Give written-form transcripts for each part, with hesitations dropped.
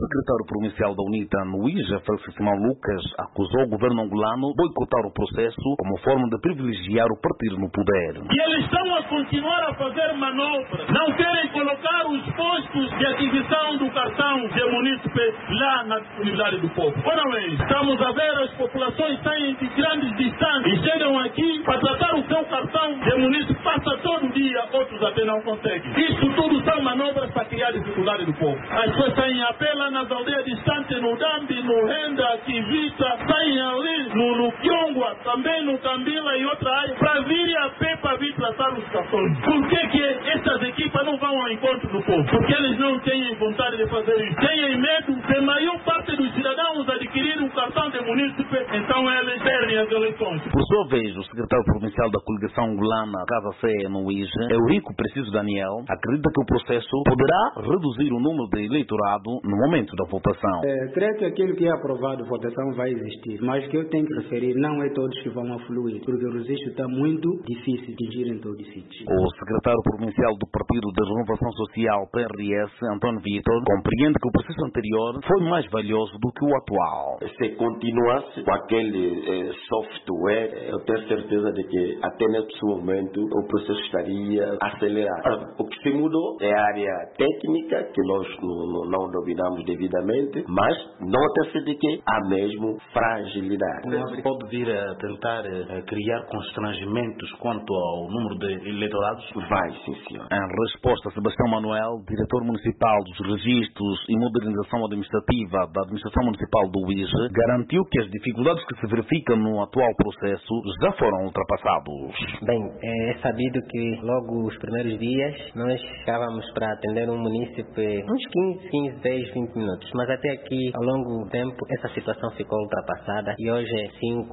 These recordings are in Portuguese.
secretário provincial da UNITA no IJA, Francisco Simão Lucas, acusou o governo angolano de boicotar o processo como forma de privilegiar o partido no poder. E eles estão a continuar a fazer manobras. Não querem colocar os postos de aquisição do cartão de munícipe lá na disponibilidade do povo. Ora bem, estamos a ver as populações saem de grandes distâncias e chegam aqui para tratar o seu cartão de munícipe, passa todo dia, outros até não conseguem. Isso tudo são manobras para criar dificuldade do povo. As pessoas saem a pé lá nas aldeias distantes, no Dambi, no Renda, Kivita, saem ali no Kiongwa, também no Cambila e outra área, para vir a pé para vir tratar os cartões. Por que essas equipas não vão ao encontro do povo? Porque eles não têm vontade de fazer isso. Têm medo de a maior parte dos cidadãos adquirir um cartão de munícipe, então eles perdem as eleições. Por sua vez, o secretário provincial da coligação angolana Casa Sé no IJA, Eurico Preciso Daniel, acredita que o processo poderá reduzir o número de eleitorado no momento da votação. Creio que aquilo que é aprovado, a votação vai existir, mas o que eu tenho que referir não é todos que vão afluir, porque o registro está muito difícil de atingir em todo o sítio. O secretário provincial do Partido da Renovação Social, PRS, António Vitor, compreende que o processo anterior foi mais valioso do que o atual. Se continuasse com aquele software, eu tenho certeza de que até nesse momento o processo estaria acelerado. O que se mudou é a área técnica, que nós não dominamos devidamente, mas nota-se de que há mesmo fragilidade. Pode vir a tentar criar constrangimentos quanto ao número de eleitorados? Vai, sim, senhor. Em resposta, Sebastião Manuel, diretor municipal dos registros e modernização administrativa da Administração Municipal do IJA, garantiu que as dificuldades que se verificam no atual processo já foram ultrapassados. Bem, é sabido que logo os primeiros dias nós chegávamos para atender um munícipe uns 15, 10, 20 minutos, mas até aqui, ao longo do tempo, essa situação ficou ultrapassada e hoje é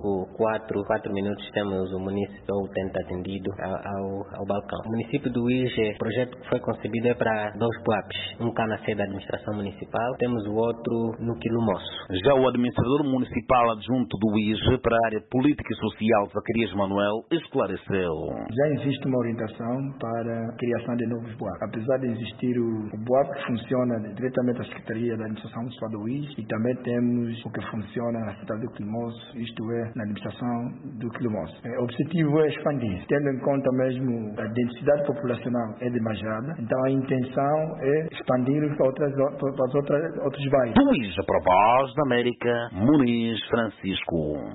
4 minutos temos o munícipe ou tenta atendido ao balcão. O município do IJA, o projeto que foi concebido é para 2 PUAPs, um cá na sede da administração municipal, temos o outro no Quilomoço. Já o administrador municipal adjunto do IJA para a área política e social, Zacarias Manuel, esclareceu. Já existe uma orientação para a criação de novos BUAP. Apesar de existir o BUAP que funciona diretamente à Secretaria da Administração Municipal do IJA, e também temos o que funciona na cidade do Quilomoço, isto é, na administração do Quilomoço. O objetivo é expandir, tendo em conta mesmo a densidade populacional é demasiada, então a intenção é expandir para outros bairros. Do IJA para a Voz da América, Muniz Francisco.